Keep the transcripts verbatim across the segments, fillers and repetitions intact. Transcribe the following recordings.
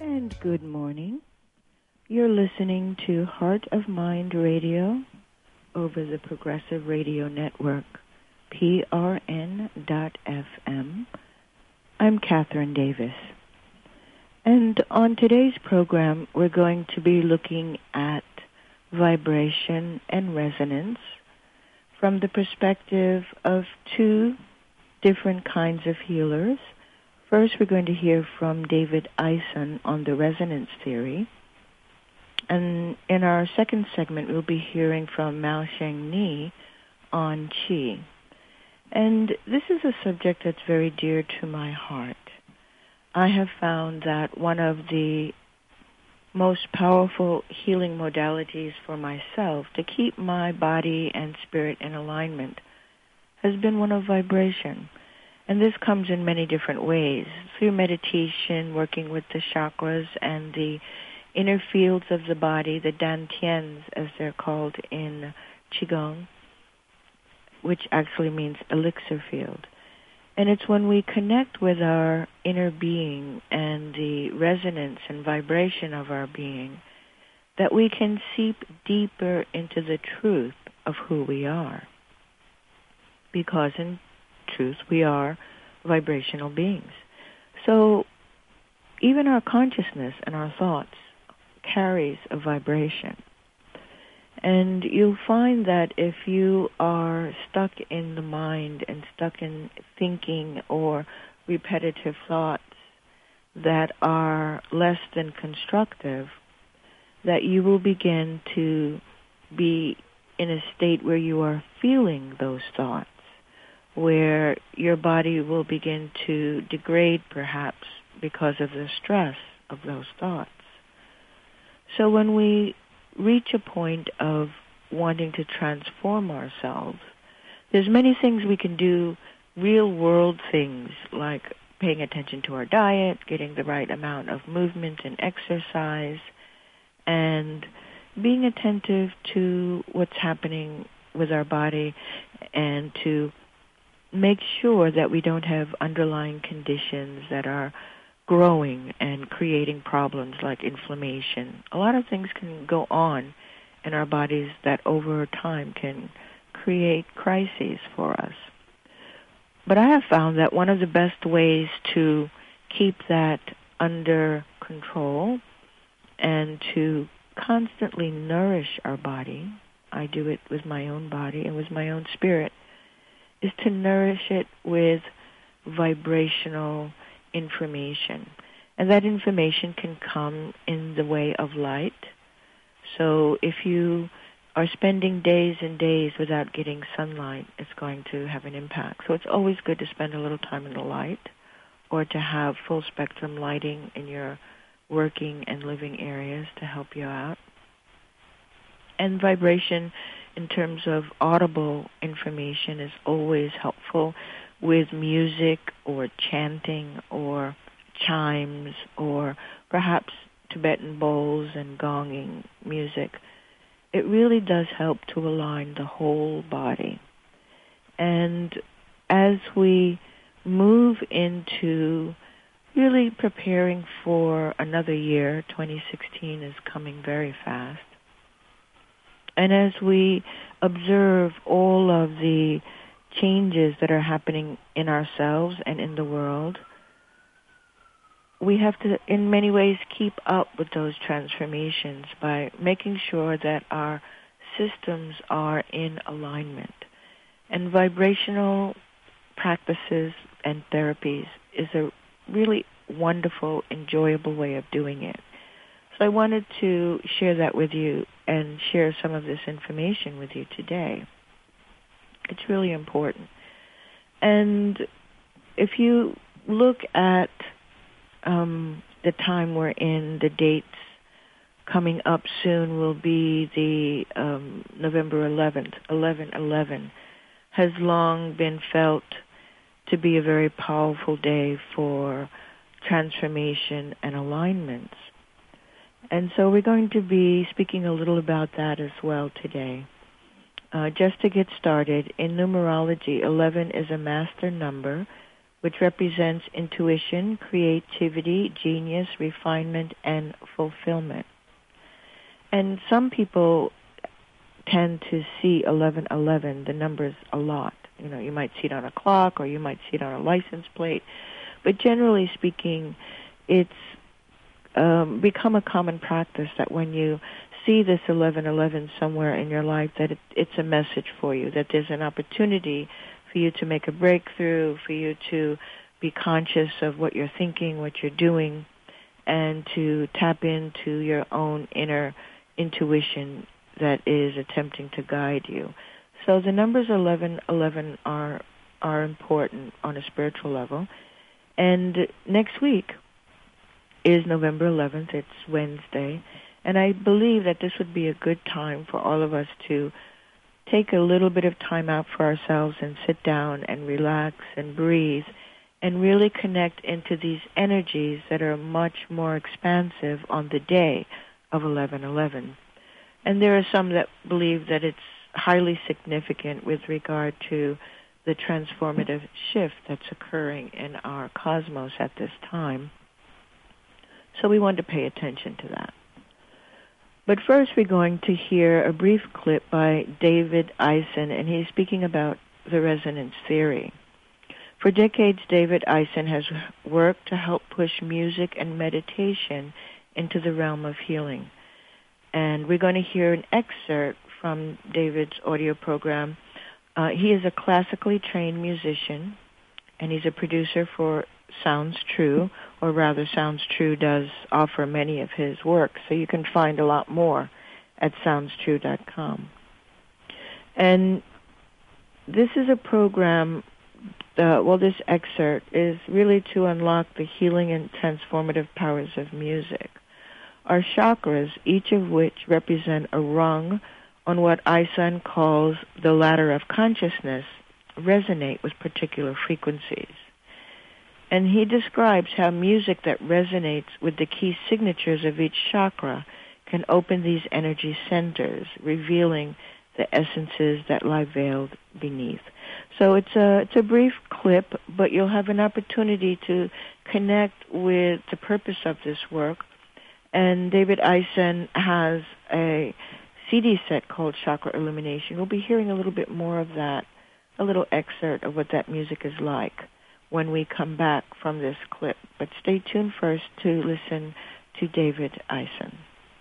And good morning. You're listening to Heart of Mind Radio over the Progressive Radio Network, P R N dot F M. I'm Catherine Davis. And on today's program, we're going to be looking at vibration and resonance from the perspective of two different kinds of healers. First, we're going to hear from David Eisen on the resonance theory. And in our second segment, we'll be hearing from Mao Sheng Ni on Qi. And this is a subject that's very dear to my heart. I have found that one of the most powerful healing modalities for myself to keep my body and spirit in alignment has been one of vibration. And this comes in many different ways, through meditation, working with the chakras and the inner fields of the body, the dantians, as they're called in Qigong, which actually means elixir field. And it's when we connect with our inner being and the resonance and vibration of our being that we can seep deeper into the truth of who we are. Because in truth, we are vibrational beings. So even our consciousness and our thoughts carries a vibration. And you'll find that if you are stuck in the mind and stuck in thinking or repetitive thoughts that are less than constructive, that you will begin to be in a state where you are feeling those thoughts, where your body will begin to degrade perhaps because of the stress of those thoughts. So when we reach a point of wanting to transform ourselves, there's many things we can do, real world things like paying attention to our diet, getting the right amount of movement and exercise, and being attentive to what's happening with our body and to make sure that we don't have underlying conditions that are growing and creating problems like inflammation. A lot of things can go on in our bodies that over time can create crises for us. But I have found that one of the best ways to keep that under control and to constantly nourish our body, I do it with my own body and with my own spirit, is to nourish it with vibrational information. And that information can come in the way of light. So if you are spending days and days without getting sunlight, it's going to have an impact. So it's always good to spend a little time in the light or to have full spectrum lighting in your working and living areas to help you out. And vibration in terms of audible information is always helpful with music or chanting or chimes or perhaps Tibetan bowls and gonging music. It really does help to align the whole body. And as we move into really preparing for another year, twenty sixteen is coming very fast, and as we observe all of the changes that are happening in ourselves and in the world, we have to, in many ways, keep up with those transformations by making sure that our systems are in alignment. And vibrational practices and therapies is a really wonderful, enjoyable way of doing it. So I wanted to share that with you and share some of this information with you today. It's really important. And if you look at um, the time we're in, the dates coming up soon will be the um, November eleventh. eleven eleven has long been felt to be a very powerful day for transformation and alignments. And so we're going to be speaking a little about that as well today. Uh, just to get started, in numerology, eleven is a master number which represents intuition, creativity, genius, refinement, and fulfillment. And some people tend to see eleven eleven, the numbers, a lot. You know, you might see it on a clock or you might see it on a license plate. But generally speaking, it's um, become a common practice that when you see this eleven eleven somewhere in your life, that it, it's a message for you, that there's an opportunity for you to make a breakthrough, for you to be conscious of what you're thinking, what you're doing, and to tap into your own inner intuition that is attempting to guide you. So the numbers eleven eleven are are important on a spiritual level. And next week is November eleventh. It's Wednesday. And I believe that this would be a good time for all of us to take a little bit of time out for ourselves and sit down and relax and breathe and really connect into these energies that are much more expansive on the day of eleven eleven. And there are some that believe that it's highly significant with regard to the transformative shift that's occurring in our cosmos at this time. So we want to pay attention to that. But first we're going to hear a brief clip by David Eisen, and he's speaking about the resonance theory. For decades, David Eisen has worked to help push music and meditation into the realm of healing. And we're going to hear an excerpt from David's audio program. Uh, he is a classically trained musician, and he's a producer for Sounds True, or rather Sounds True does offer many of his work, so you can find a lot more at sounds true dot com. And this is a program, uh, well, this excerpt is really to unlock the healing and transformative powers of music. Our chakras, each of which represent a rung on what Eisen calls the ladder of consciousness, resonate with particular frequencies. And he describes how music that resonates with the key signatures of each chakra can open these energy centers, revealing the essences that lie veiled beneath. So it's a, it's a brief clip, but you'll have an opportunity to connect with the purpose of this work. And David Eisen has a C D set called Chakra Illumination. We'll be hearing a little bit more of that, a little excerpt of what that music is like when we come back from this clip. But stay tuned first to listen to David Eisen.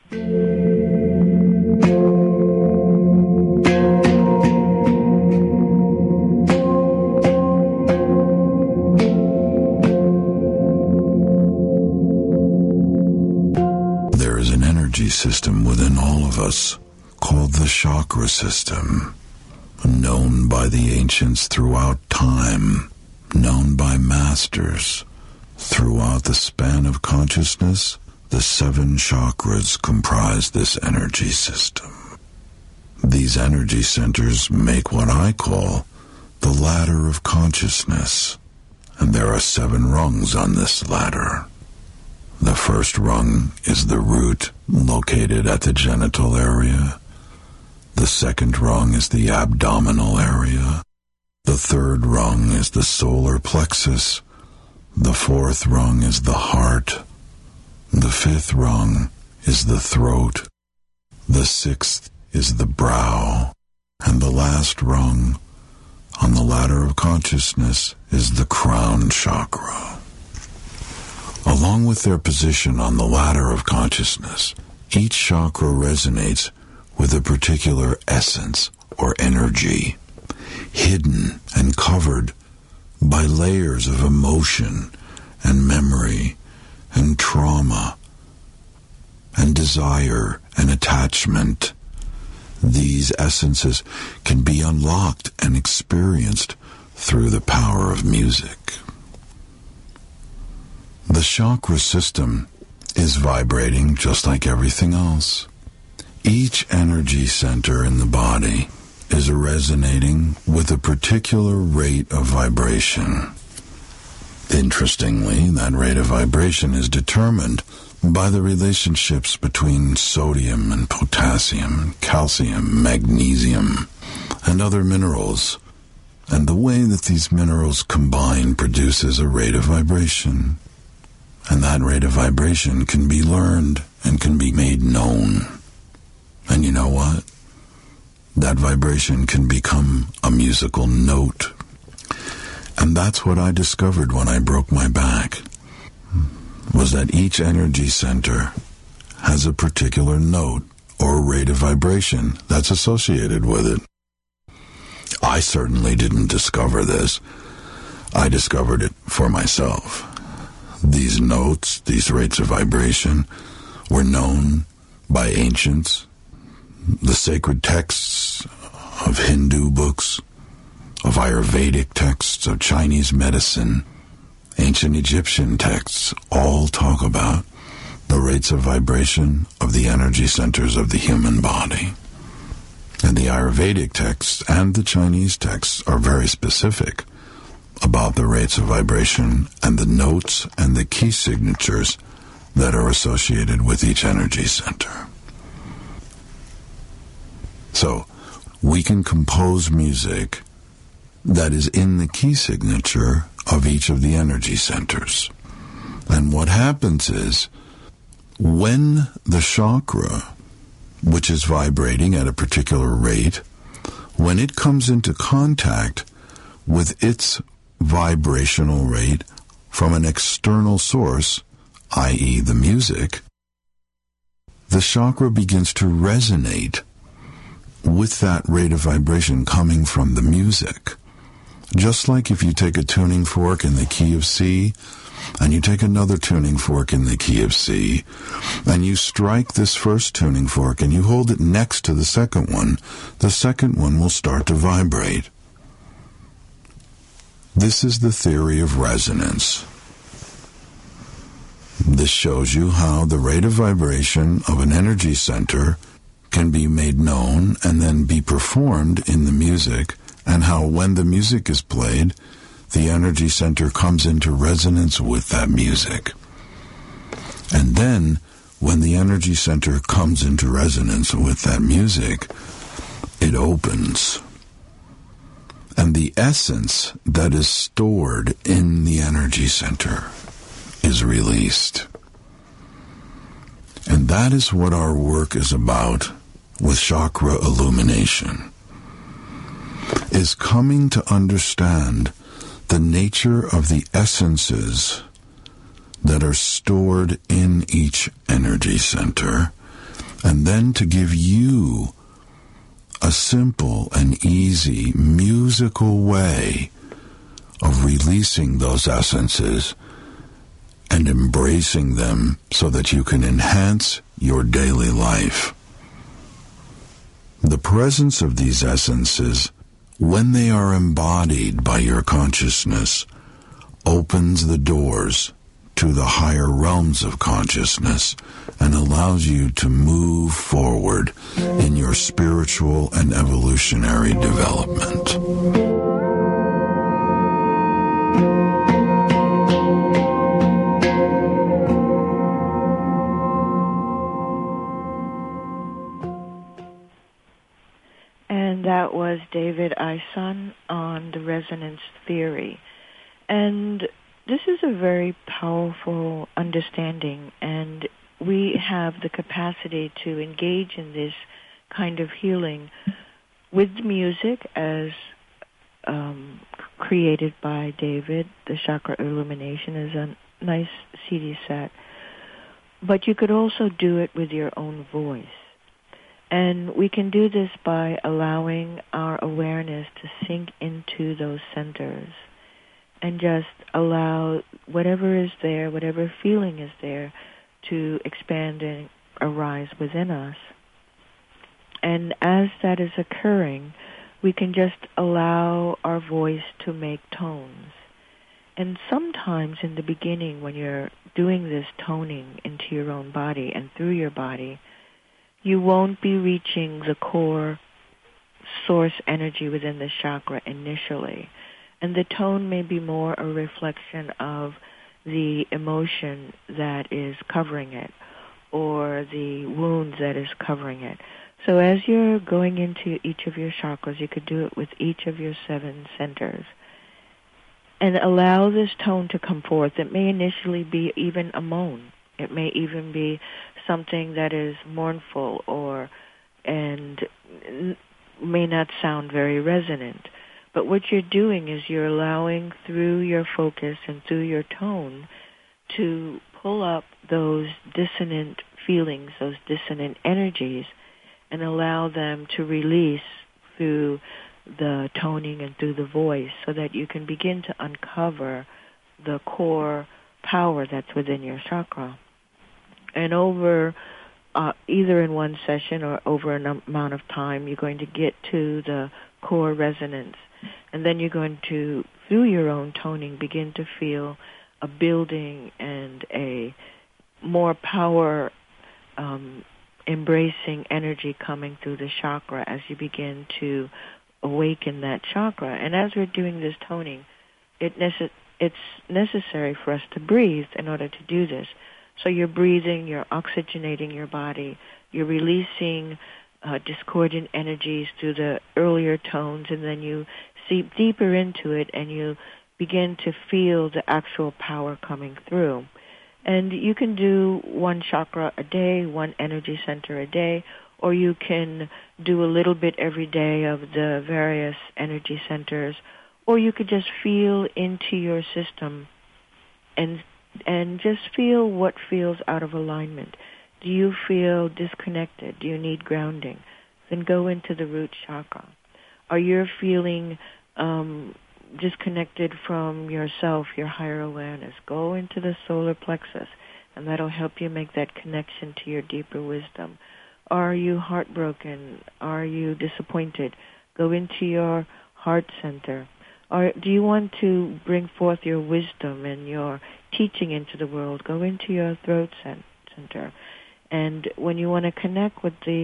There is an energy system within all of us called the chakra system, known by the ancients throughout time, known by masters. Throughout the span of consciousness, the seven chakras comprise this energy system. These energy centers make what I call the ladder of consciousness, and there are seven rungs on this ladder. The first rung is the root, located at the genital area. The second rung is the abdominal area. The third rung is the solar plexus. The fourth rung is the heart. The fifth rung is the throat. The sixth is the brow. And the last rung on the ladder of consciousness is the crown chakra. Along with their position on the ladder of consciousness, each chakra resonates with a particular essence or energy, hidden and covered by layers of emotion and memory and trauma and desire and attachment. These essences can be unlocked and experienced through the power of music. The chakra system is vibrating just like everything else. Each energy center in the body is resonating with a particular rate of vibration. Interestingly, that rate of vibration is determined by the relationships between sodium and potassium, calcium, magnesium, and other minerals, And the way that these minerals combine produces a rate of vibration. And that rate of vibration can be learned and can be made known. And you know what? That vibration can become a musical note. And that's what I discovered when I broke my back, was that each energy center has a particular note or rate of vibration that's associated with it. I certainly didn't discover this. I discovered it for myself. These notes, these rates of vibration, were known by ancients, the sacred texts of Hindu books, of Ayurvedic texts, of Chinese medicine, ancient Egyptian texts, all talk about the rates of vibration of the energy centers of the human body. And the Ayurvedic texts and the Chinese texts are very specific about the rates of vibration and the notes and the key signatures that are associated with each energy center. So, we can compose music that is in the key signature of each of the energy centers. And what happens is, when the chakra, which is vibrating at a particular rate, when it comes into contact with its vibrational rate from an external source, that is the music, the chakra begins to resonate with that rate of vibration coming from the music. Just like if you take a tuning fork in the key of C, and you take another tuning fork in the key of C, and you strike this first tuning fork and you hold it next to the second one, the second one will start to vibrate. This is the theory of resonance. This shows you how the rate of vibration of an energy center can be made known and then be performed in the music, and how when the music is played, the energy center comes into resonance with that music. And then, when the energy center comes into resonance with that music, it opens. And the essence that is stored in the energy center is released. And that is what our work is about with chakra illumination, is coming to understand the nature of the essences that are stored in each energy center, and then to give you a simple and easy musical way of releasing those essences and embracing them so that you can enhance your daily life. The presence of these essences, when they are embodied by your consciousness, opens the doors to the higher realms of consciousness and allows you to move forward in your spiritual and evolutionary development. And that was David Eisen on the resonance theory. And this is a very powerful understanding, and we have the capacity to engage in this kind of healing with music as um, created by David. The Chakra Illumination is a nice C D set. But you could also do it with your own voice. And we can do this by allowing our awareness to sink into those centers and just allow whatever is there, whatever feeling is there, to expand and arise within us. And as that is occurring, we can just allow our voice to make tones. And sometimes in the beginning, when you're doing this toning into your own body and through your body, you won't be reaching the core source energy within the chakra initially. And the tone may be more a reflection of the emotion that is covering it or the wound that is covering it. So as you're going into each of your chakras, you could do it with each of your seven centers. And allow this tone to come forth. It may initially be even a moan. It may even be something that is mournful or and may not sound very resonant. But what you're doing is you're allowing through your focus and through your tone to pull up those dissonant feelings, those dissonant energies, and allow them to release through the toning and through the voice so that you can begin to uncover the core power that's within your chakra. And over, uh, either in one session or over an amount of time, you're going to get to the core resonance. And then you're going to, through your own toning, begin to feel a building and a more power um, embracing energy coming through the chakra as you begin to awaken that chakra. And as we're doing this toning, it nece- it's necessary for us to breathe in order to do this. So you're breathing, you're oxygenating your body, you're releasing uh, discordant energies through the earlier tones, and then you seep deeper into it and you begin to feel the actual power coming through. And you can do one chakra a day, one energy center a day, or you can do a little bit every day of the various energy centers, or you could just feel into your system and and just feel what feels out of alignment. Do you feel disconnected? Do you need grounding? Then go into the root chakra. Are you feeling um, disconnected from yourself, your higher awareness? Go into the solar plexus, and that'll help you make that connection to your deeper wisdom. Are you heartbroken? Are you disappointed? Go into your heart center. Or do you want to bring forth your wisdom and your teaching into the world? Go into your throat center. And when you want to connect with the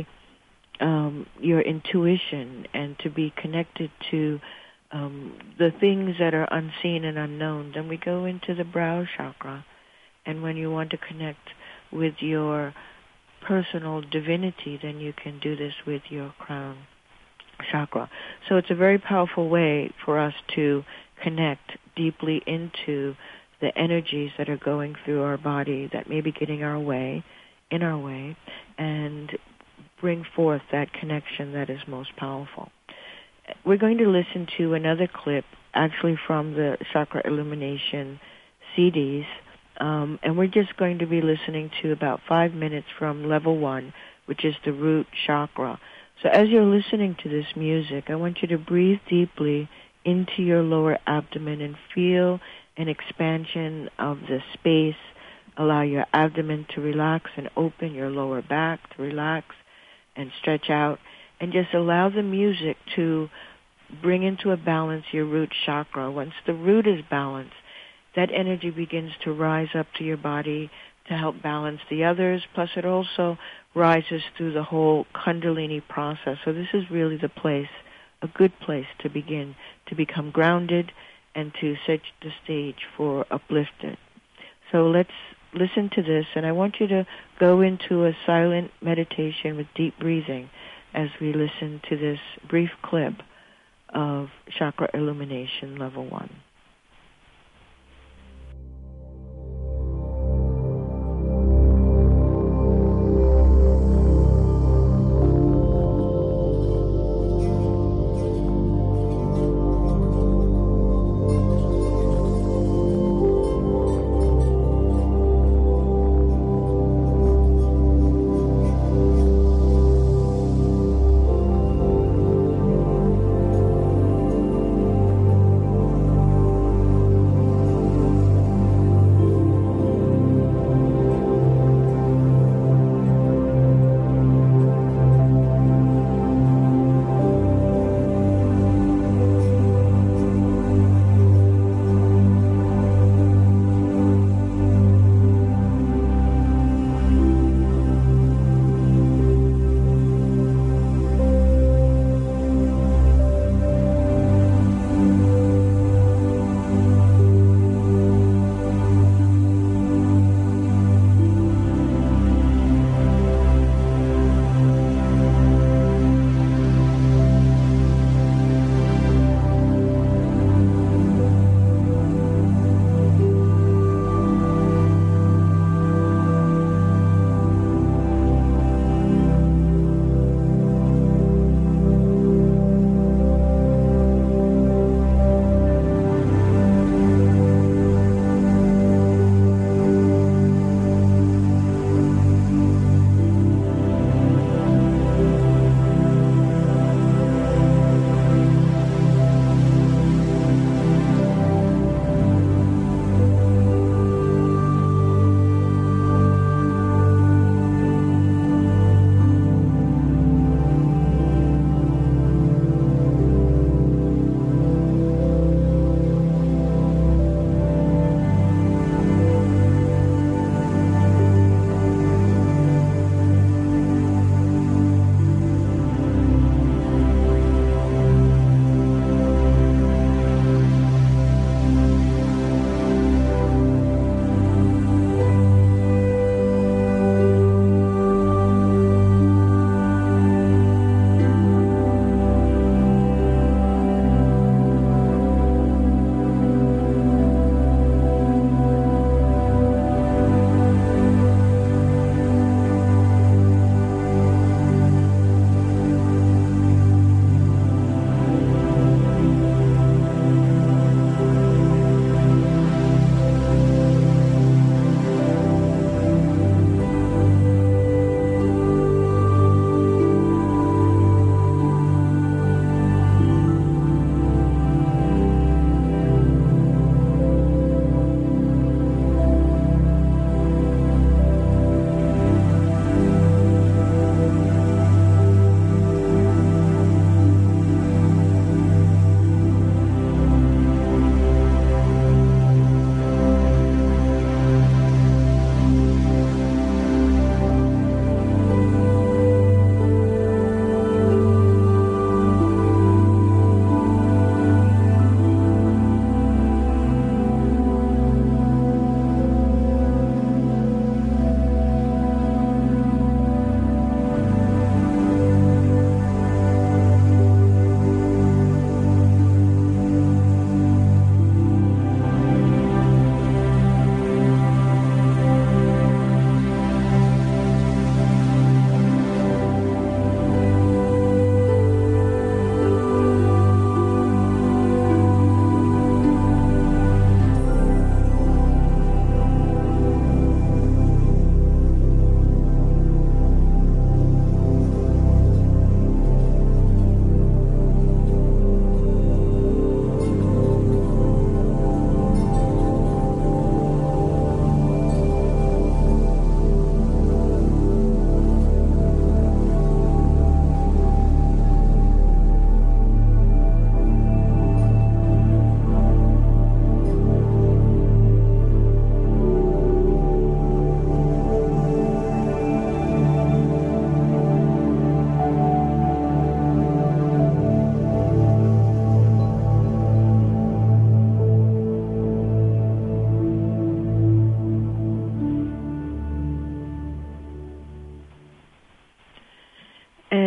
um, your intuition and to be connected to um, the things that are unseen and unknown, then we go into the brow chakra. And when you want to connect with your personal divinity, then you can do this with your crown chakra. So it's a very powerful way for us to connect deeply into the energies that are going through our body that may be getting our way, in our way, and bring forth that connection that is most powerful. We're going to listen to another clip, actually from the Chakra Illumination C Ds, um, and we're just going to be listening to about five minutes from level one, which is the root chakra. So as you're listening to this music, I want you to breathe deeply into your lower abdomen and feel an expansion of the space. Allow your abdomen to relax and open, your lower back to relax and stretch out. And just allow the music to bring into a balance your root chakra. Once the root is balanced, that energy begins to rise up to your body to help balance the others. Plus it also rises through the whole Kundalini process. So this is really the place, a good place to begin to become grounded and to set the stage for uplifted. So let's listen to this, and I want you to go into a silent meditation with deep breathing as we listen to this brief clip of Chakra Illumination Level one.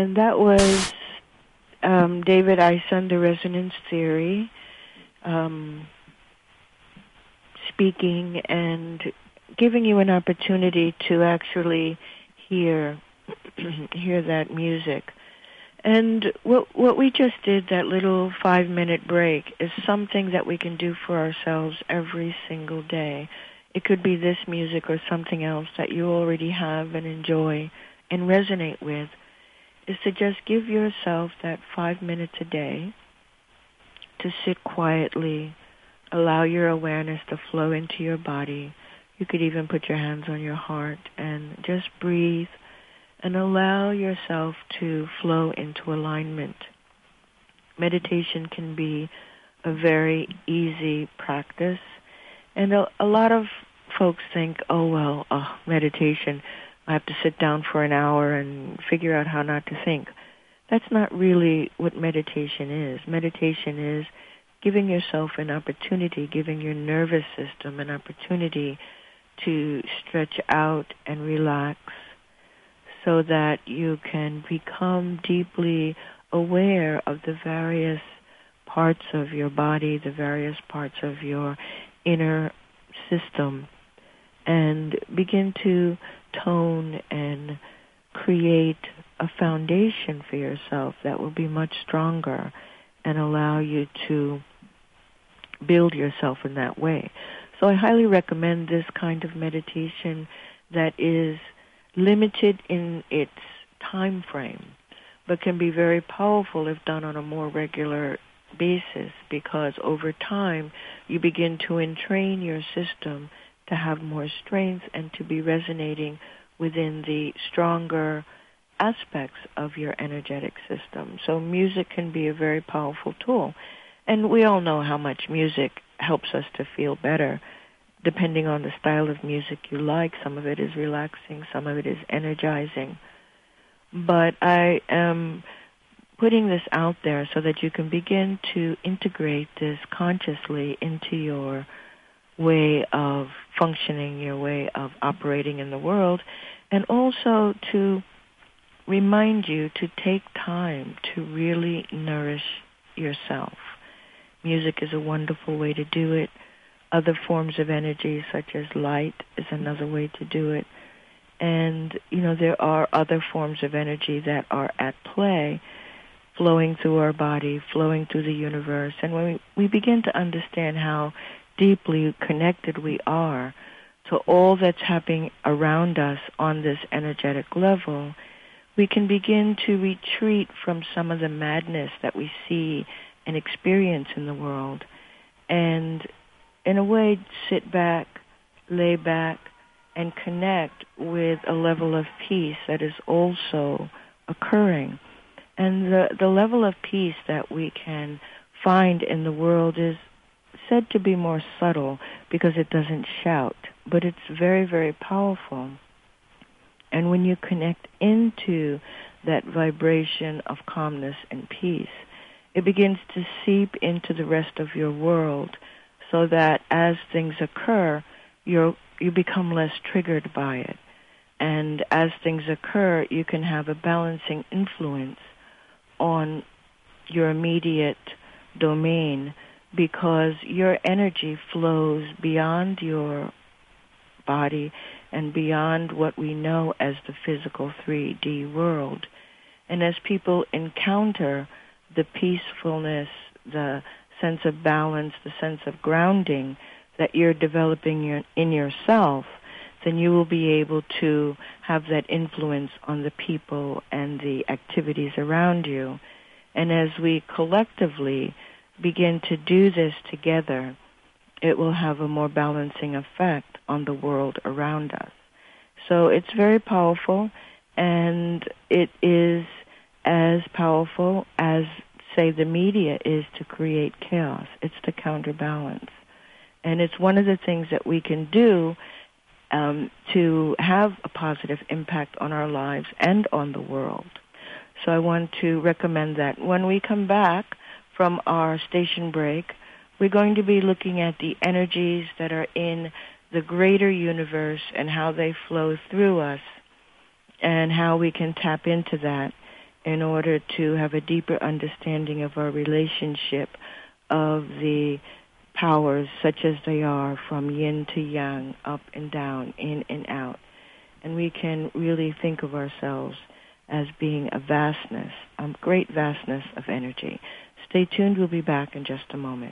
And that was um, David Eisen, The Resonance Theory, um, speaking and giving you an opportunity to actually hear hear that music. And what what we just did, that little five-minute break, is something that we can do for ourselves every single day. It could be this music or something else that you already have and enjoy and resonate with, is to just give yourself that five minutes a day to sit quietly, allow your awareness to flow into your body. You could even put your hands on your heart and just breathe and allow yourself to flow into alignment. Meditation can be a very easy practice, and a, a lot of folks think, oh, well, oh, meditation, I have to sit down for an hour and figure out how not to think. That's not really what meditation is. Meditation is giving yourself an opportunity, giving your nervous system an opportunity to stretch out and relax, so that you can become deeply aware of the various parts of your body, the various parts of your inner system, and begin to tone and create a foundation for yourself that will be much stronger and allow you to build yourself in that way. So I highly recommend this kind of meditation that is limited in its time frame, but can be very powerful if done on a more regular basis, because over time you begin to entrain your system to have more strength and to be resonating within the stronger aspects of your energetic system. So music can be a very powerful tool. And we all know how much music helps us to feel better, depending on the style of music you like. Some of it is relaxing, some of it is energizing. But I am putting this out there so that you can begin to integrate this consciously into your way of functioning, your way of operating in the world, and also to remind you to take time to really nourish yourself. Music is a wonderful way to do it. Other forms of energy, such as light, is another way to do it. And, you know, there are other forms of energy that are at play, flowing through our body, flowing through the universe. And when we, we begin to understand how deeply connected we are to all that's happening around us on this energetic level, we can begin to retreat from some of the madness that we see and experience in the world, and in a way sit back, lay back, and connect with a level of peace that is also occurring. And the, the level of peace that we can find in the world is said to be more subtle because it doesn't shout, but it's very, very powerful. And when you connect into that vibration of calmness and peace, it begins to seep into the rest of your world, so that as things occur, you're, you become less triggered by it. And as things occur, you can have a balancing influence on your immediate domain, because your energy flows beyond your body and beyond what we know as the physical three D world. And as people encounter the peacefulness, the sense of balance, the sense of grounding that you're developing in yourself, then you will be able to have that influence on the people and the activities around you. And as we collectively begin to do this together, it will have a more balancing effect on the world around us. So it's very powerful, and it is as powerful as, say, the media is to create chaos. It's to counterbalance. And it's one of the things that we can do um, to have a positive impact on our lives and on the world. So I want to recommend that. When we come back from our station break, we're going to be looking at the energies that are in the greater universe and how they flow through us and how we can tap into that. in order to have a deeper understanding of our relationship of the powers such as they are, from yin to yang, up and down, in and out. And we can really think of ourselves as being a vastness, a great vastness of energy. Stay tuned. We'll be back in just a moment.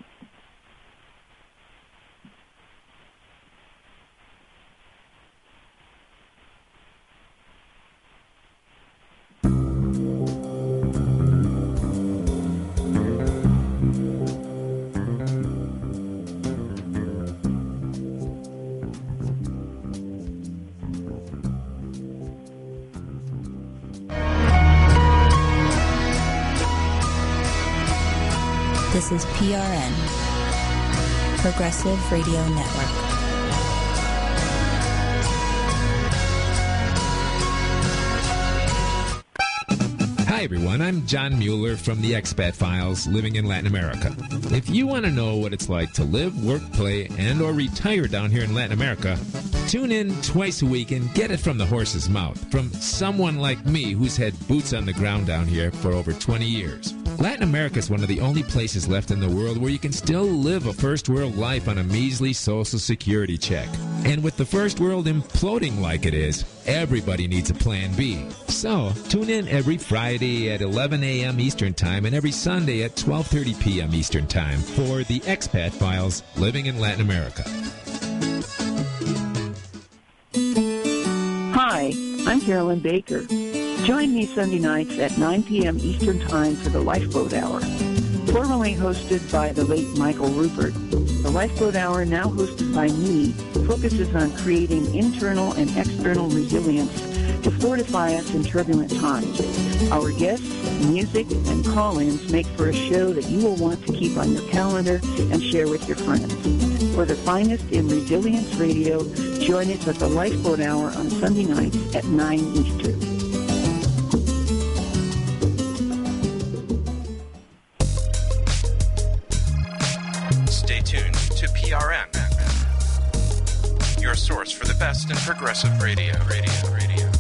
This is P R N, Progressive Radio Network. Hi everyone, I'm John Mueller from the Expat Files, living in Latin America. If you want to know what it's like to live, work, play, and or retire down here in Latin America, tune in twice a week and get it from the horse's mouth, from someone like me who's had boots on the ground down here for over twenty years. Latin America is one of the only places left in the world where you can still live a first world life on a measly social security check. And with the first world imploding like it is, everybody needs a plan B. So, tune in every Friday at eleven a.m. Eastern Time and every Sunday at twelve thirty p.m. Eastern Time for the Expat Files, living in Latin America. Hi, I'm Carolyn Baker. Join me Sunday nights at nine p.m. Eastern Time for the Lifeboat Hour. Formerly hosted by the late Michael Rupert, the Lifeboat Hour, now hosted by me, focuses on creating internal and external resilience to fortify us in turbulent times. Our guests, music, and call-ins make for a show that you will want to keep on your calendar and share with your friends. For the finest in resilience radio, join us at the Lifeboat Hour on Sunday nights at nine Eastern. Stay tuned to P R N, your source for the best in progressive radio, radio, radio, radio.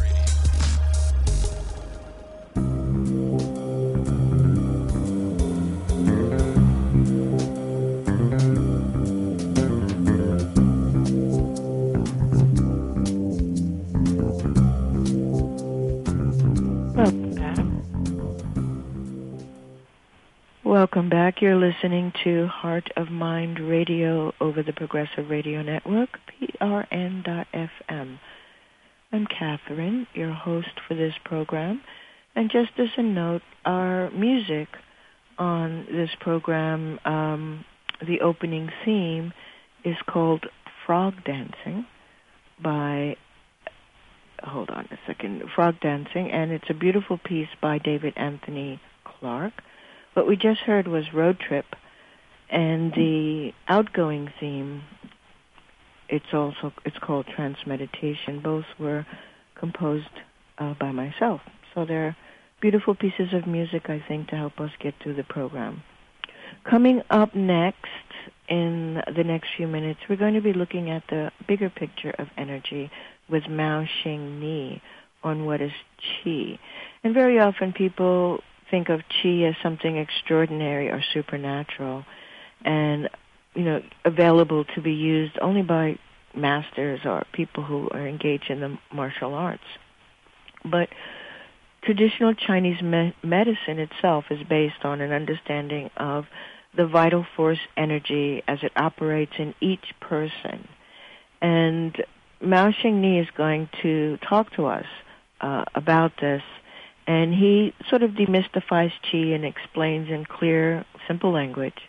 Welcome back. You're listening to Heart of Mind Radio over the Progressive Radio Network, P R N dot F M. I'm Catherine, your host for this program. And just as a note, our music on this program, um, the opening theme, is called Frog Dancing by, hold on a second, Frog Dancing, and it's a beautiful piece by David Anthony Clark. What we just heard was Road Trip, and the outgoing theme, it's also it's called Transmeditation. Both were composed uh, by myself. So they're beautiful pieces of music, I think, to help us get through the program. Coming up next, in the next few minutes, we're going to be looking at the bigger picture of energy with Mao Xing Ni on what is Qi. And very often people think of Qi as something extraordinary or supernatural and, you know, available to be used only by masters or people who are engaged in the martial arts. But traditional Chinese me- medicine itself is based on an understanding of the vital force energy as it operates in each person. And Mao Xing Ni is going to talk to us uh, about this. And he sort of demystifies Qi and explains in clear, simple language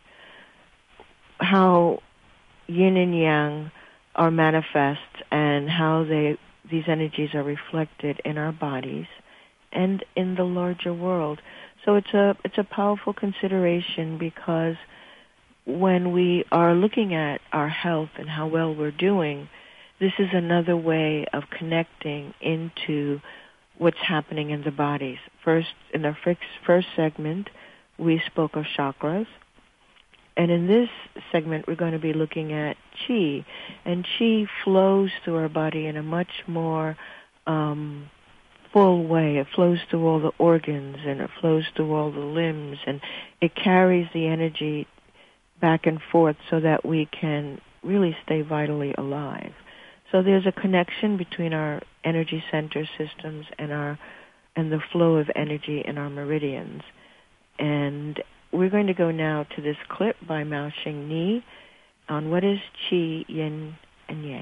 how yin and yang are manifest and how they these energies are reflected in our bodies and in the larger world. So it's a it's a powerful consideration, because when we are looking at our health and how well we're doing, this is another way of connecting into what's happening in the bodies. First, in the first segment, we spoke of chakras. And in this segment, we're going to be looking at Qi. And Qi flows through our body in a much more um, full way. It flows through all the organs, and it flows through all the limbs, and it carries the energy back and forth so that we can really stay vitally alive. So there's a connection between our energy center systems and our and the flow of energy in our meridians. And we're going to go now to this clip by Mao Xing Ni on what is Qi, Yin, and Yang.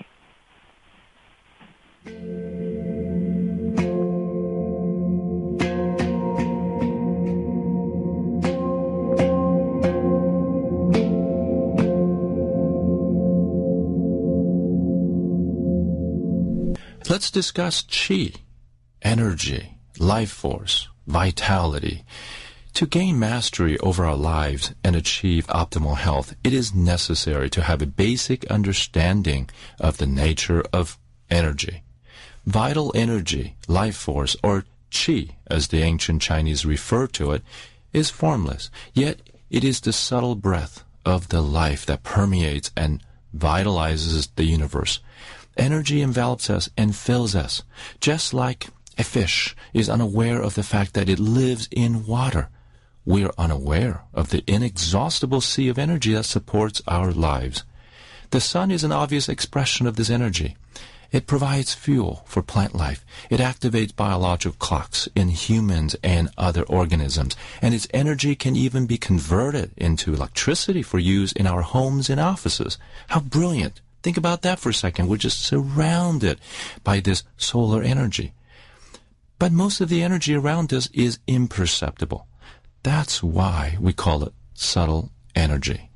Let's discuss Qi, energy, life force, vitality. To gain mastery over our lives and achieve optimal health, it is necessary to have a basic understanding of the nature of energy. Vital energy, life force, or Qi, as the ancient Chinese refer to it, is formless, yet it is the subtle breath of the life that permeates and vitalizes the universe. Energy envelops us and fills us, just like a fish is unaware of the fact that it lives in water. We are unaware of the inexhaustible sea of energy that supports our lives. The sun is an obvious expression of this energy. It provides fuel for plant life. It activates biological clocks in humans and other organisms, and its energy can even be converted into electricity for use in our homes and offices. How brilliant! Think about that for a second. We're just surrounded by this solar energy. But most of the energy around us is imperceptible. That's why we call it subtle energy.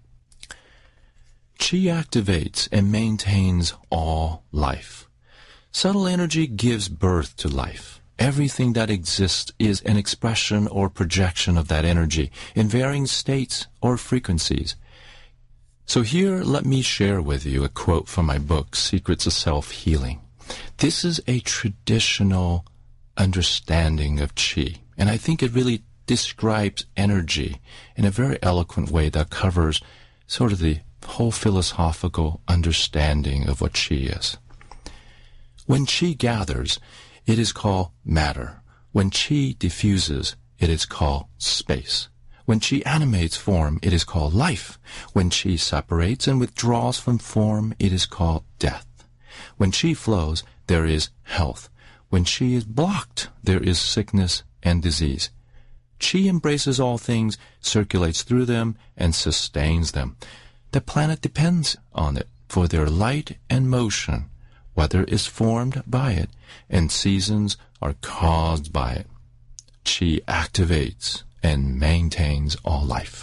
Qi activates and maintains all life. Subtle energy gives birth to life. Everything that exists is an expression or projection of that energy in varying states or frequencies. So here, let me share with you a quote from my book, Secrets of Self-Healing. This is a traditional understanding of Qi, and I think it really describes energy in a very eloquent way that covers sort of the whole philosophical understanding of what Qi is. When Qi gathers, it is called matter. When Qi diffuses, it is called space. When Qi animates form, it is called life. When Qi separates and withdraws from form, it is called death. When Qi flows, there is health. When Qi is blocked, there is sickness and disease. Qi embraces all things, circulates through them, and sustains them. The planet depends on it for their light and motion. Weather is formed by it, and seasons are caused by it. Qi activates and maintains all life.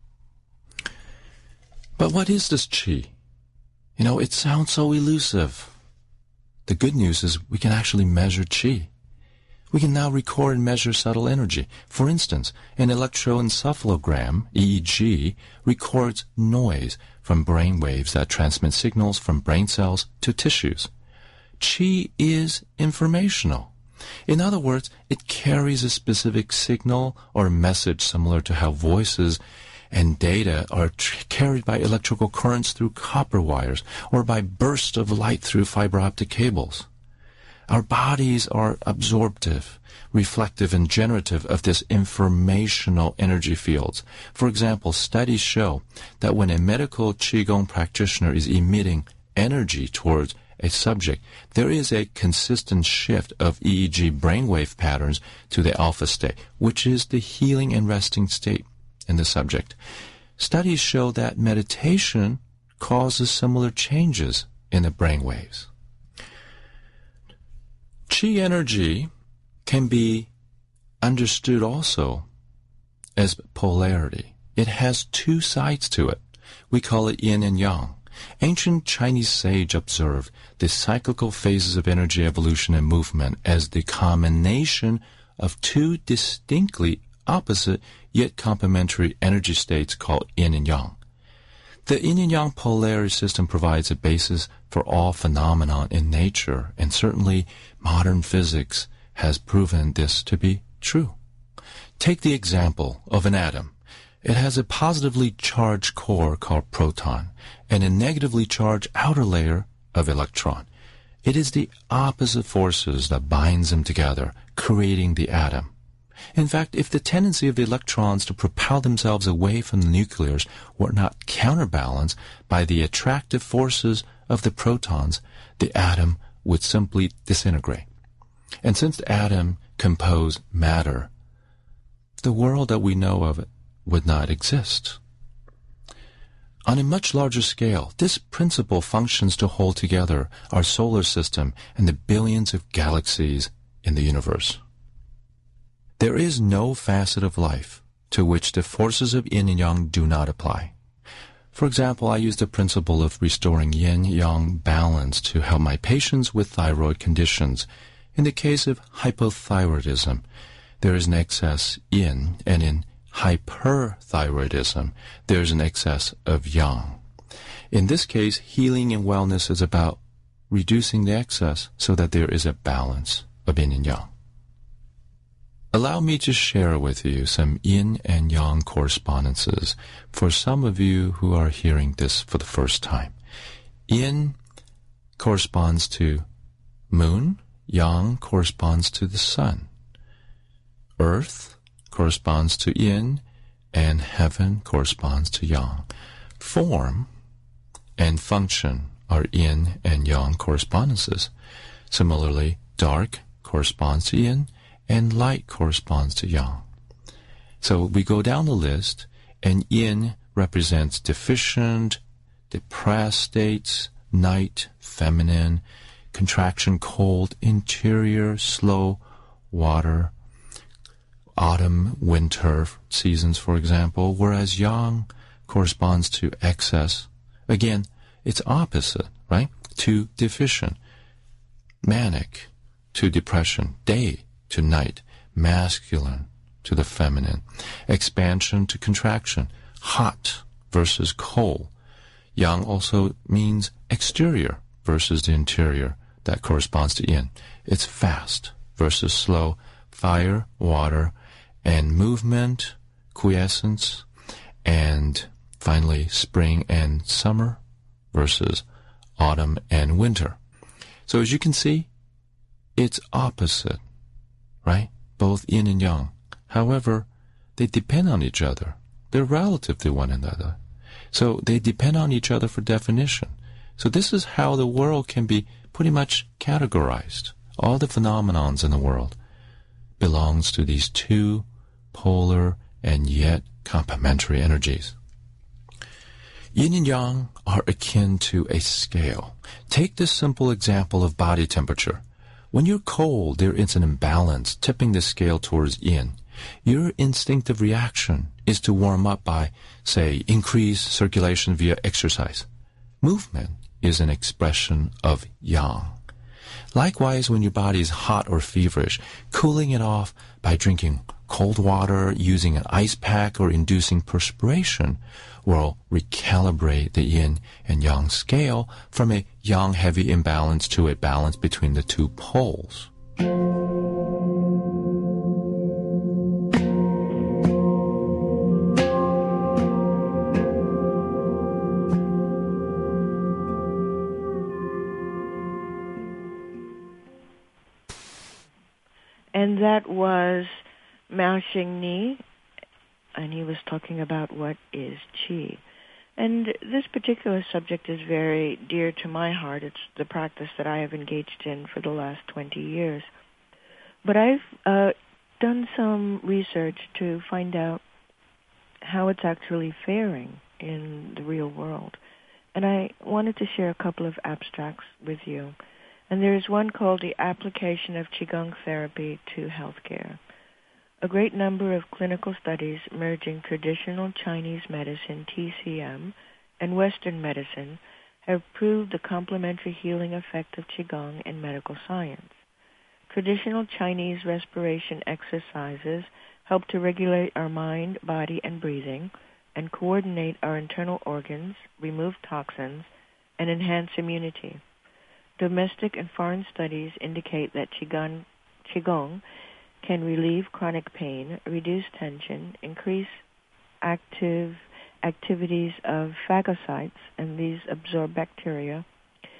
But what is this Qi? You know, it sounds so elusive. The good news is we can actually measure Qi. We can now record and measure subtle energy. For instance, an electroencephalogram, E E G, records noise from brain waves that transmit signals from brain cells to tissues. Qi is informational. In other words, it carries a specific signal or message similar to how voices and data are tr- carried by electrical currents through copper wires or by bursts of light through fiber optic cables. Our bodies are absorptive, reflective, and generative of this informational energy fields. For example, studies show that when a medical Qigong practitioner is emitting energy towards a subject, there is a consistent shift of E E G brainwave patterns to the alpha state, which is the healing and resting state in the subject. Studies show that meditation causes similar changes in the brainwaves. Qi energy can be understood also as polarity. It has two sides to it. We call it yin and yang. Ancient Chinese sage observed the cyclical phases of energy evolution and movement as the combination of two distinctly opposite yet complementary energy states called yin and yang. The yin and yang polarity system provides a basis for all phenomena in nature, and certainly modern physics has proven this to be true. Take the example of an atom. It has a positively charged core called proton and a negatively charged outer layer of electron. It is the opposite forces that binds them together, creating the atom. In fact, if the tendency of the electrons to propel themselves away from the nucleus were not counterbalanced by the attractive forces of the protons, the atom would simply disintegrate. And since the atom composed matter, the world that we know of would not exist. On a much larger scale, this principle functions to hold together our solar system and the billions of galaxies in the universe. There is no facet of life to which the forces of yin and yang do not apply. For example, I use the principle of restoring yin-yang balance to help my patients with thyroid conditions. In the case of hypothyroidism, there is an excess yin, and in hyperthyroidism, there is an excess of yang. In this case, healing and wellness is about reducing the excess so that there is a balance of yin and yang. Allow me to share with you some yin and yang correspondences for some of you who are hearing this for the first time. Yin corresponds to moon, yang corresponds to the sun. Earth corresponds to yin, and heaven corresponds to yang. Form and function are yin and yang correspondences. Similarly, dark corresponds to yin, and light corresponds to yang. So we go down the list, and yin represents deficient, depressed states, night, feminine, contraction, cold, interior, slow, water, autumn, winter seasons, for example, whereas yang corresponds to excess. Again, it's opposite, right? To deficient, manic to depression, day to night, masculine to the feminine, expansion to contraction, hot versus cold. Yang also means exterior versus the interior. That corresponds to yin. It's fast versus slow, fire, water, and movement, quiescence, and finally spring and summer versus autumn and winter. So as you can see, it's opposite, right? Both yin and yang. However, they depend on each other. They're relative to one another. So they depend on each other for definition. So this is how the world can be pretty much categorized. All the phenomenons in the world belongs to these two polar and yet complementary energies. Yin and yang are akin to a scale. Take this simple example of body temperature. When you're cold, there is an imbalance tipping the scale towards yin. Your instinctive reaction is to warm up by, say, increased circulation via exercise. Movement is an expression of yang. Likewise, when your body is hot or feverish, cooling it off by drinking cold water, using an ice pack, or inducing perspiration will recalibrate the yin and yang scale from a yang-heavy imbalance to a balance between the two poles. And that was Mao Xingni, and he was talking about what is qi. And this particular subject is very dear to my heart. It's the practice that I have engaged in for the last twenty years. But I've uh, done some research to find out how it's actually faring in the real world. And I wanted to share a couple of abstracts with you. And there's one called The Application of Qigong Therapy to Healthcare. A great number of clinical studies merging traditional Chinese medicine, T C M, and Western medicine have proved the complementary healing effect of Qigong in medical science. Traditional Chinese respiration exercises help to regulate our mind, body, and breathing, and coordinate our internal organs, remove toxins, and enhance immunity. Domestic and foreign studies indicate that Qigong, Qigong can relieve chronic pain, reduce tension, increase active activities of phagocytes, and these absorb bacteria,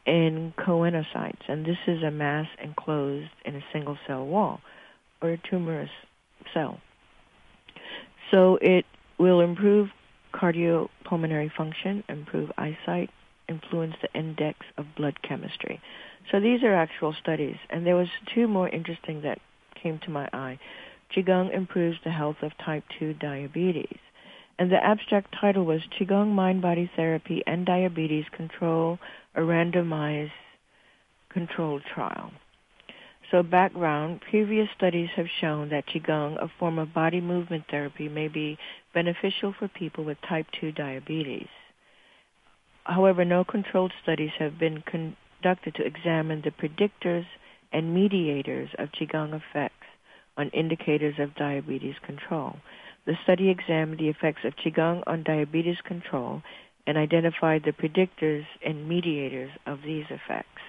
in choanocytes, and this is a mass enclosed in a single cell wall or a tumorous cell. So it will improve cardiopulmonary function, improve eyesight, influence the index of blood chemistry. So these are actual studies, and there was two more interesting that came to my eye. Qigong improves the health of type two diabetes. And the abstract title was Qigong Mind-Body Therapy and Diabetes Control, a randomized controlled trial. So background, previous studies have shown that Qigong, a form of body movement therapy, may be beneficial for people with type two diabetes. However, no controlled studies have been conducted to examine the predictors and mediators of Qigong effects on indicators of diabetes control. The study examined the effects of Qigong on diabetes control and identified the predictors and mediators of these effects.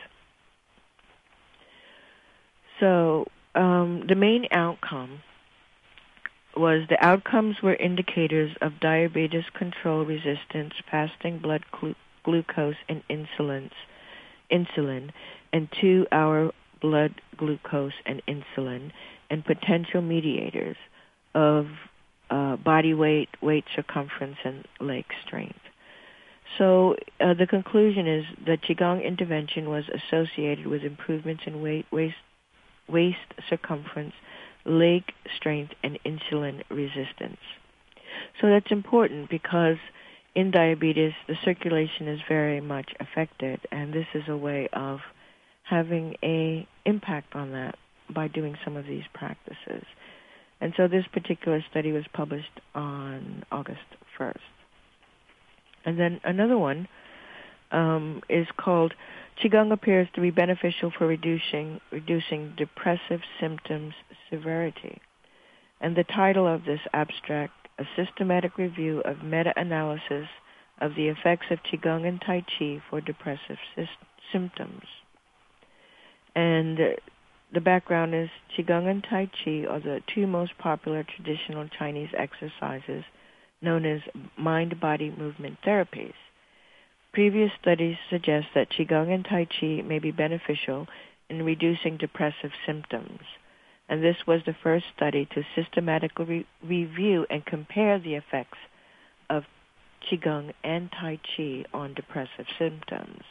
So um, the main outcome was the outcomes were indicators of diabetes control resistance, fasting blood glu- glucose and insulin, insulin, and two-hour blood glucose and insulin, and potential mediators of uh, body weight, weight circumference, and leg strength. So uh, the conclusion is that Qigong intervention was associated with improvements in weight, waist, waist circumference, leg strength, and insulin resistance. So that's important because in diabetes, the circulation is very much affected, and this is a way of having an impact on that by doing some of these practices. And so this particular study was published on August first. And then another one um, is called Qigong appears to be beneficial for reducing reducing depressive symptoms severity. And the title of this abstract, a systematic review of meta-analysis of the effects of Qigong and Tai Chi for depressive sy- symptoms. And the background is Qigong and Tai Chi are the two most popular traditional Chinese exercises known as mind-body movement therapies. Previous studies suggest that Qigong and Tai Chi may be beneficial in reducing depressive symptoms. And this was the first study to systematically re- review and compare the effects of Qigong and Tai Chi on depressive symptoms.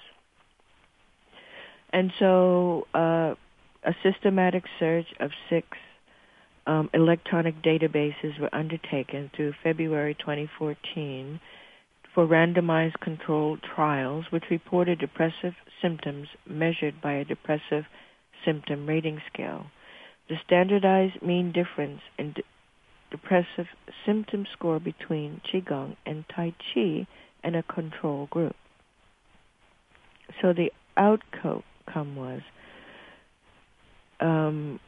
And so uh, a systematic search of six um, electronic databases were undertaken through February twenty fourteen for randomized controlled trials which reported depressive symptoms measured by a depressive symptom rating scale. The standardized mean difference in de- depressive symptom score between Qigong and Tai Chi and a control group. So the outcome was um,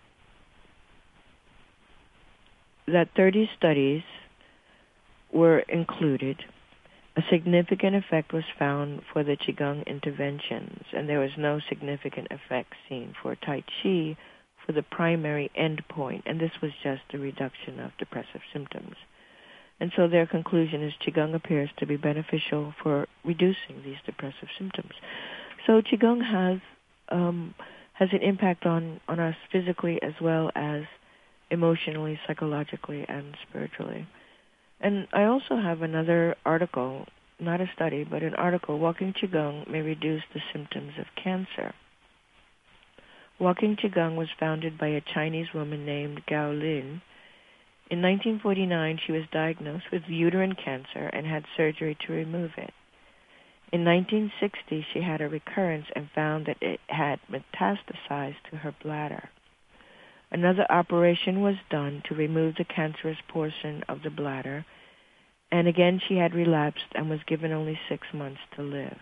that thirty studies were included. A significant effect was found for the Qigong interventions, and there was no significant effect seen for Tai Chi for the primary endpoint, and this was just the reduction of depressive symptoms. And so their conclusion is Qigong appears to be beneficial for reducing these depressive symptoms. So Qigong has um, has an impact on, on us physically as well as emotionally, psychologically, and spiritually. And I also have another article, not a study, but an article, Walking Qigong May Reduce the Symptoms of Cancer. Walking Qigong was founded by a Chinese woman named Gao Lin. In nineteen forty-nine, she was diagnosed with uterine cancer and had surgery to remove it. In nineteen sixty, she had a recurrence and found that it had metastasized to her bladder. Another operation was done to remove the cancerous portion of the bladder, and again she had relapsed and was given only six months to live.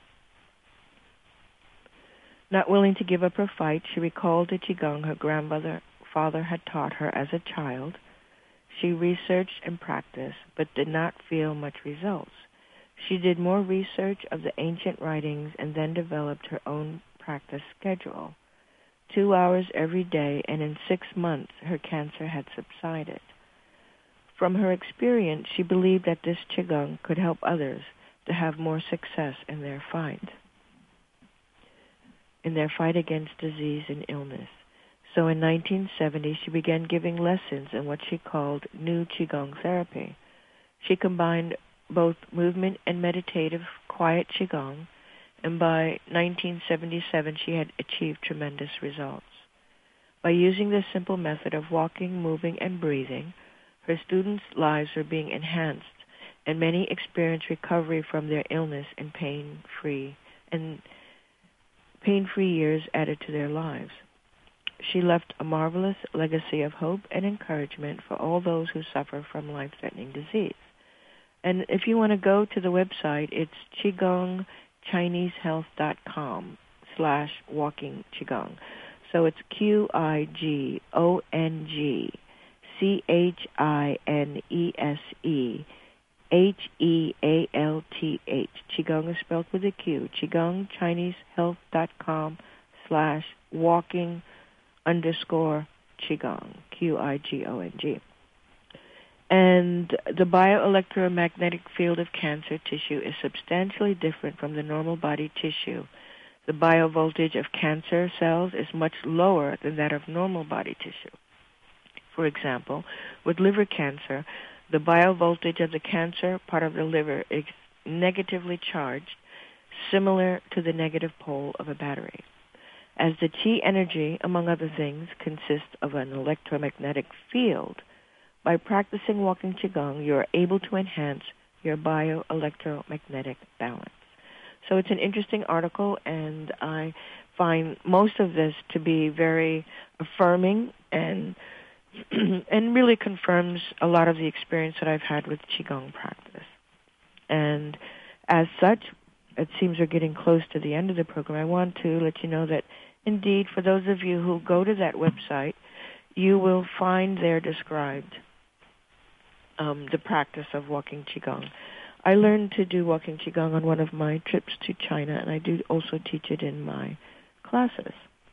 Not willing to give up her fight, she recalled the Qigong her grandmother father had taught her as a child. She researched and practiced, but did not feel much results. She did more research of the ancient writings and then developed her own practice schedule. Two hours every day, and in six months her cancer had subsided. From her experience, she believed that this Qigong could help others to have more success in their fight. in their fight against disease and illness. So in nineteen seventy, she began giving lessons in what she called New Qigong therapy. She combined both movement and meditative, quiet Qigong, and by nineteen seventy-seven, she had achieved tremendous results. By using this simple method of walking, moving, and breathing, her students' lives were being enhanced, and many experienced recovery from their illness and pain-free and pain-free years added to their lives. She left a marvelous legacy of hope and encouragement for all those who suffer from life-threatening disease. And if you want to go to the website, it's qigong chinese health dot com slash walking qigong. So it's Q I G O N G C H I N E S E H E A L T H. Qigong is spelled with a Q. qigong chinese health dot com slash walking underscore Qigong, Q I G O N G. And the bioelectromagnetic field of cancer tissue is substantially different from the normal body tissue. The biovoltage of cancer cells is much lower than that of normal body tissue. For example, with liver cancer, the biovoltage of the cancer part of the liver is negatively charged, similar to the negative pole of a battery. As the Qi energy, among other things, consists of an electromagnetic field, by practicing walking Qigong, you are able to enhance your bioelectromagnetic balance. So it's an interesting article, and I find most of this to be very affirming and and really confirms a lot of the experience that I've had with Qigong practice. And as such, it seems we're getting close to the end of the program. I want to let you know that, indeed, for those of you who go to that website, you will find there described um, the practice of walking Qigong. I learned to do walking Qigong on one of my trips to China, and I do also teach it in my classes.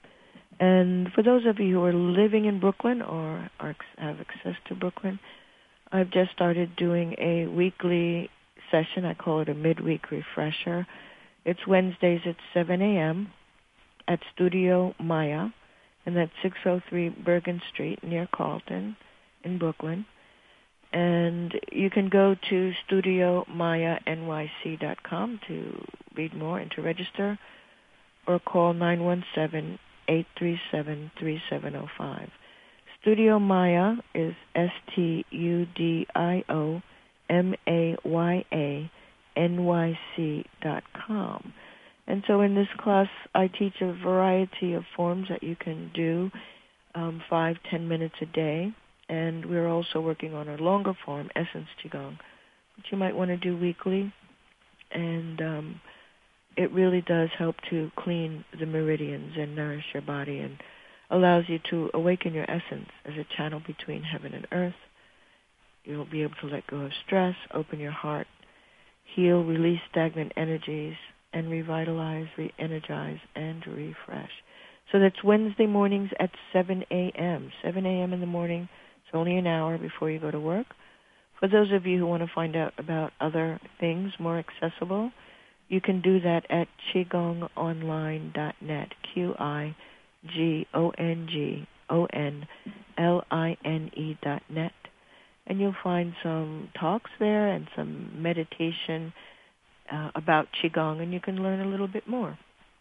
And for those of you who are living in Brooklyn or are, have access to Brooklyn, I've just started doing a weekly session. I call it a midweek refresher. It's Wednesdays at seven a.m. at Studio Maya, and that's six oh three Bergen Street near Carlton in Brooklyn. And you can go to studio maya N Y C dot com to read more and to register, or call nine one seven, eight three seven, three seven zero five. Studio Maya is S T U D I O M A Y A N Y C dot com. And so in this class, I teach a variety of forms that you can do, um, five, ten minutes a day. And we're also working on a longer form, Essence Qigong, which you might want to do weekly. And um, it really does help to clean the meridians and nourish your body, and allows you to awaken your essence as a channel between heaven and earth. You'll be able to let go of stress, open your heart, heal, release stagnant energies, and revitalize, re-energize, and refresh. So that's Wednesday mornings at seven a.m. seven a.m. in the morning. It's only an hour before you go to work. For those of you who want to find out about other things more accessible, you can do that at qigong online dot net, Q I G O N G O N L I N E dot net. And you'll find some talks there and some meditation uh, about Qigong, and you can learn a little bit more.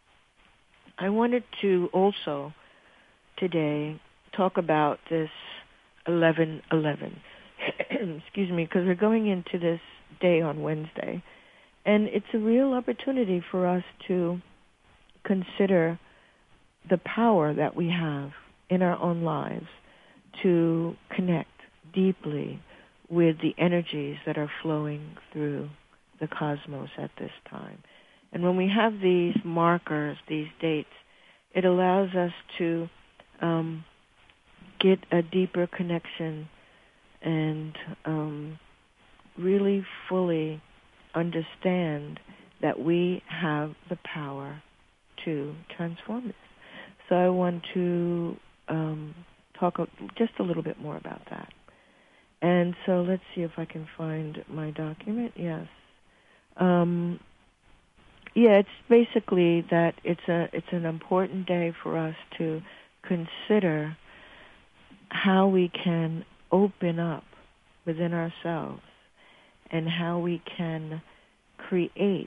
I wanted to also today talk about this eleven eleven. Excuse me, because we're going into this day on Wednesday. And it's a real opportunity for us to consider the power that we have in our own lives to connect deeply with the energies that are flowing through the cosmos at this time. And when we have these markers, these dates, it allows us to um, get a deeper connection and um, really fully understand that we have the power to transform this. So I want to um, talk a, just a little bit more about that. And so let's see if I can find my document. Yes. Um, Yeah, it's basically that it's a it's an important day for us to consider how we can open up within ourselves and how we can create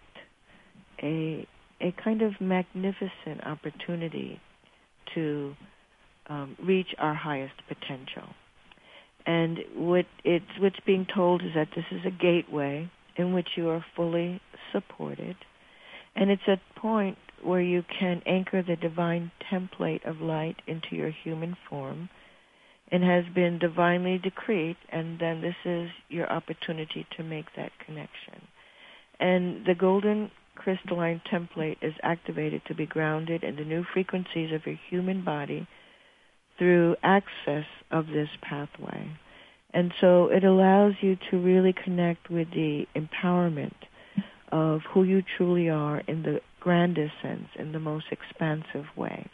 a a kind of magnificent opportunity to um, reach our highest potential. And what it's what's being told is that this is a gateway in which you are fully supported, and it's a point where you can anchor the divine template of light into your human form, and has been divinely decreed, and then this is your opportunity to make that connection. And the golden crystalline template is activated to be grounded in the new frequencies of your human body through access of this pathway. And so it allows you to really connect with the empowerment of who you truly are in the grandest sense, in the most expansive way.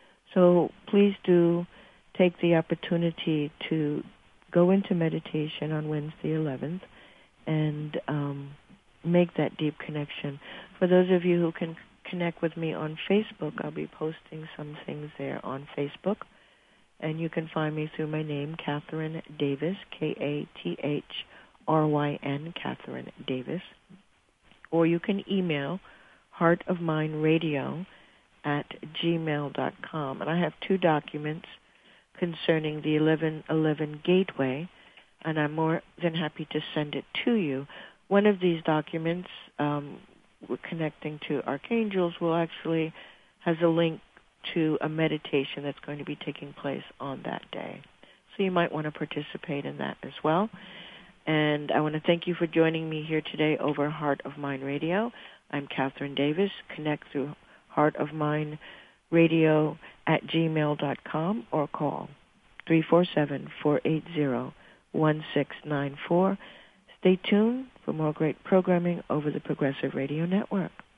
So please do take the opportunity to go into meditation on Wednesday eleventh and um, make that deep connection. For those of you who can connect with me on Facebook, I'll be posting some things there on Facebook. And you can find me through my name, Catherine Davis, K A T H R Y N, Catherine Davis. Or you can email heartofmindradio at gmail dot com. And I have two documents concerning the eleven eleven Gateway, and I'm more than happy to send it to you. One of these documents, um, we're connecting to archangels, will actually has a link to a meditation that's going to be taking place on that day. So you might want to participate in that as well. And I want to thank you for joining me here today over Heart of Mind Radio. I'm Catherine Davis. Connect through Heart of Mind Radio at gmail dot com or call three four seven, four eight zero, one six nine four. Stay tuned for more great programming over the Progressive Radio Network.